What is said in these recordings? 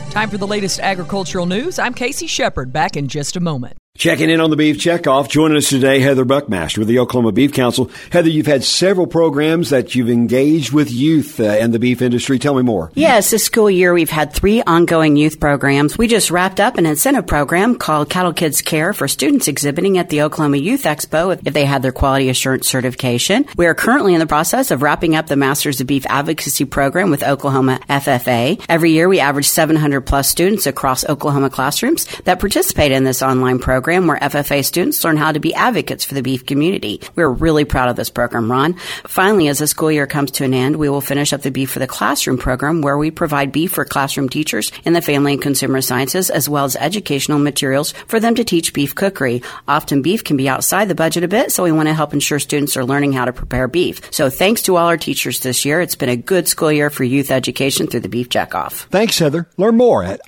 Time for the latest agricultural news. I'm Casey Shepard, back in just a moment. Checking in on the Beef Checkoff. Joining us today, Heather Buckmaster with the Oklahoma Beef Council. Heather, you've had several programs that you've engaged with youth in the beef industry. Tell me more. Yes, this school year we've had 3 ongoing youth programs. We just wrapped up an incentive program called Cattle Kids Care for students exhibiting at the Oklahoma Youth Expo if they had their quality assurance certification. We are currently in the process of wrapping up the Masters of Beef Advocacy program with Oklahoma FFA. Every year we average 700 plus students across Oklahoma classrooms that participate in this online program where FFA students learn how to be advocates for the beef community. We're really proud of this program, Ron. Finally, as the school year comes to an end, we will finish up the Beef for the Classroom program where we provide beef for classroom teachers in the family and consumer sciences as well as educational materials for them to teach beef cookery. Often beef can be outside the budget a bit, so we want to help ensure students are learning how to prepare beef. So thanks to all our teachers this year. It's been a good school year for youth education through the Beef Checkoff. Thanks, Heather. Learn more at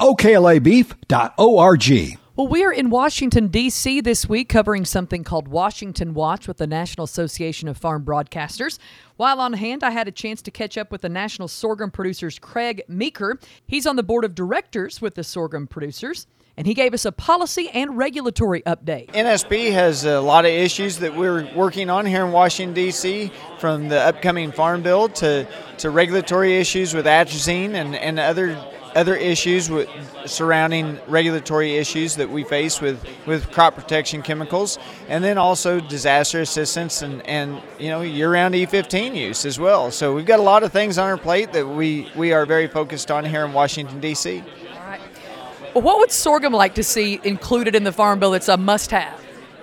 oklabeef.org. Well, we are in Washington, D.C. this week covering something called Washington Watch with the National Association of Farm Broadcasters. While on hand, I had a chance to catch up with the National Sorghum Producers, Craig Meeker. He's on the board of directors with the Sorghum Producers, and he gave us a policy and regulatory update. NSP has a lot of issues that we're working on here in Washington, D.C., from the upcoming Farm Bill to regulatory issues with atrazine and other issues surrounding regulatory issues that we face with crop protection chemicals, and then also disaster assistance and year-round E15 use as well. So we've got a lot of things on our plate that we are very focused on here in Washington, D.C. All right. Well, what would sorghum like to see included in the Farm Bill that's a must-have?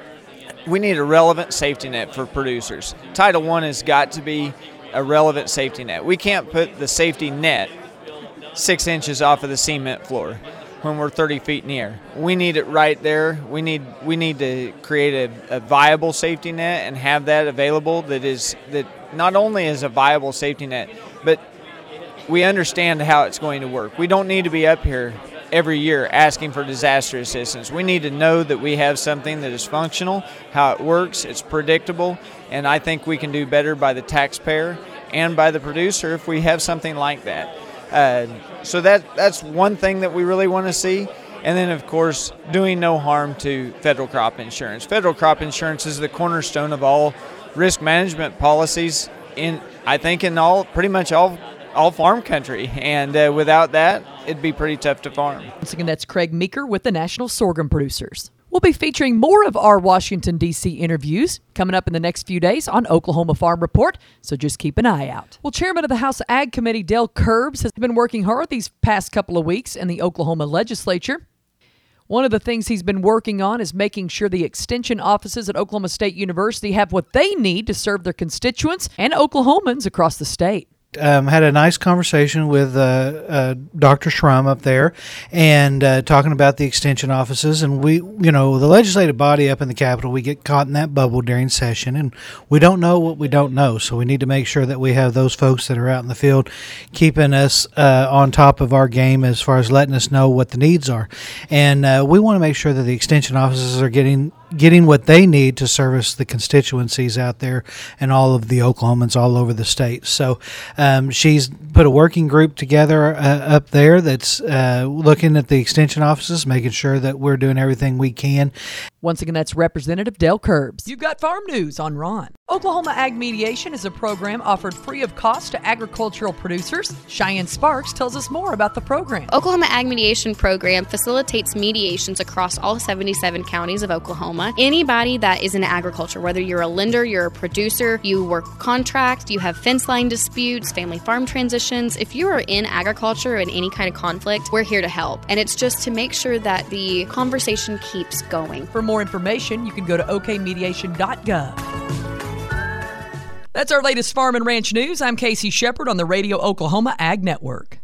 We need a relevant safety net for producers. Title I has got to be a relevant safety net. We can't put the safety net 6 inches off of the cement floor when we're 30 feet in the air. We need it right there. We need to create a viable safety net and have that available that not only is a viable safety net, but we understand how it's going to work. We don't need to be up here every year asking for disaster assistance. We need to know that we have something that is functional, how it works, it's predictable, and I think we can do better by the taxpayer and by the producer if we have something like that. So that's one thing that we really want to see. And then, of course, doing no harm to federal crop insurance. Federal crop insurance is the cornerstone of all risk management policies in pretty much all farm country. And without that, it'd be pretty tough to farm. Once again, that's Craig Meeker with the National Sorghum Producers. We'll be featuring more of our Washington, D.C. interviews coming up in the next few days on Oklahoma Farm Report, so just keep an eye out. Well, Chairman of the House Ag Committee, Dale Curbs, has been working hard these past couple of weeks in the Oklahoma legislature. One of the things he's been working on is making sure the extension offices at Oklahoma State University have what they need to serve their constituents and Oklahomans across the state. Had a nice conversation with Dr. Schrum up there and talking about the extension offices. And we, the legislative body up in the Capitol, we get caught in that bubble during session, and we don't know what we don't know. So we need to make sure that we have those folks that are out in the field keeping us on top of our game as far as letting us know what the needs are. And we want to make sure that the extension offices are getting what they need to service the constituencies out there and all of the Oklahomans all over the state. So she's put a working group together up there that's looking at the extension offices, making sure that we're doing everything we can. Once again, that's Representative Dale Curbs. You've got farm news on Ron. Oklahoma Ag Mediation is a program offered free of cost to agricultural producers. Cheyenne Sparks tells us more about the program. Oklahoma Ag Mediation Program facilitates mediations across all 77 counties of Oklahoma. Anybody that is in agriculture, whether you're a lender, you're a producer, you work contract, you have fence line disputes, family farm transitions, if you are in agriculture in any kind of conflict, we're here to help. And it's just to make sure that the conversation keeps going. For more information, you can go to okmediation.gov. That's our latest farm and ranch news. I'm Casey Shepard on the Radio Oklahoma Ag Network.